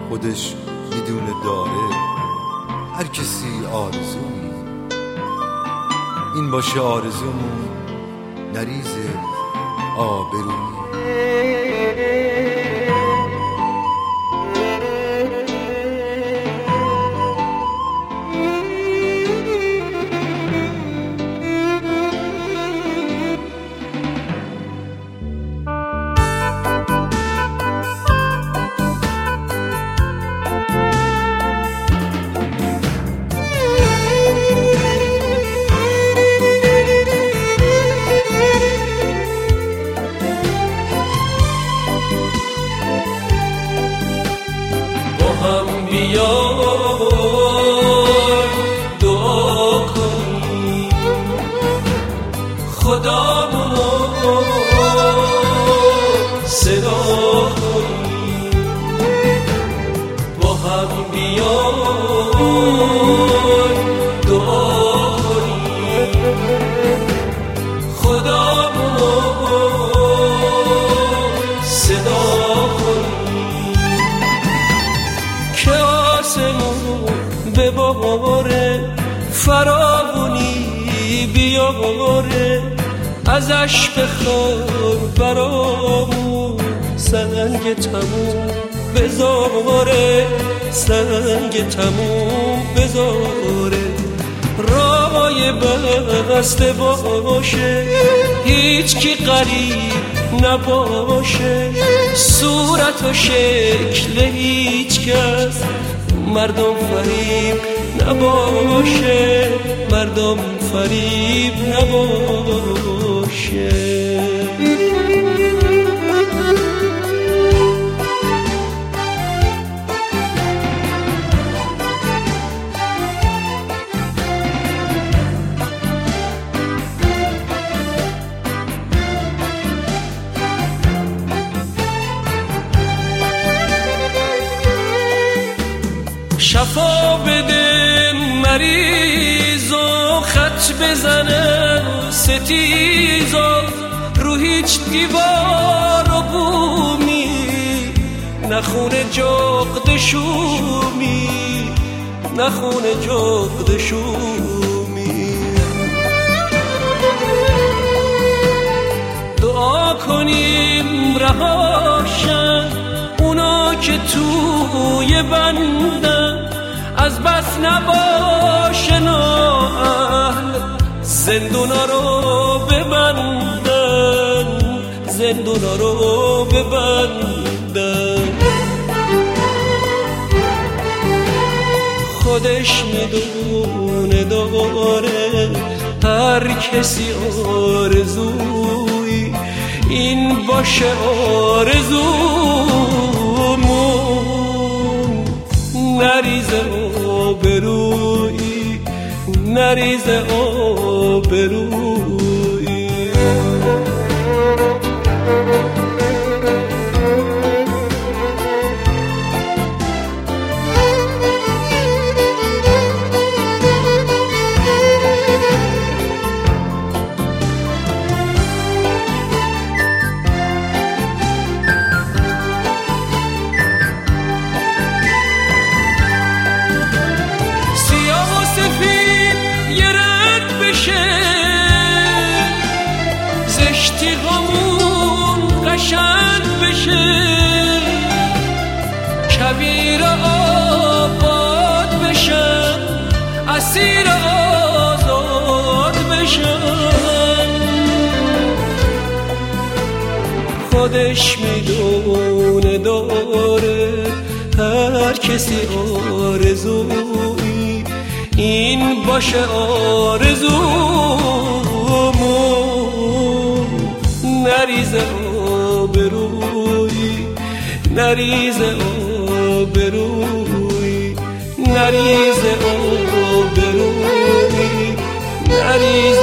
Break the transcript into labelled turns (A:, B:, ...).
A: خودش میدونه داره. هر کسی آرزویی، این باشه آرزومون، نریز آبرویی.
B: دعا کنی خدا رو صدا کنی، با هم بیای دعا کنی خدا رو صدا کنی که به باره فراغونی بیاره، ازش بخوار برامون سنگ تموم بذاره، سنگ تموم بذاره. رای بسته باشه هیچ کی غریب نباشه، صورت و شکل هیچ کس مردم فریب نباشه، مردم فریب نباشه. شفا بده مریض و خط بزنه ستیزا، رو هیچ دیوار و بومی نخونه جغد شومی، نخونه جغد شومی. دعا کنیم رهاشن اونا که توی بندن، از بس نباشه نااهل زندونا رو ببندن، زندونا رو ببندن. خودش میدونه داره هر کسی آرزویی، این باشه آرزومون، نریزه آبرویی، نریزه آبرویی. زشتی غمون قشنگ بشه، کبیر آباد بشن، اسیر آزاد بشن. خودش میدونه داره هر کسی آرزویی، این باشه آرزومون، نریزه آبرویی، نریزه آبرویی، نریزه آبرویی، نریزه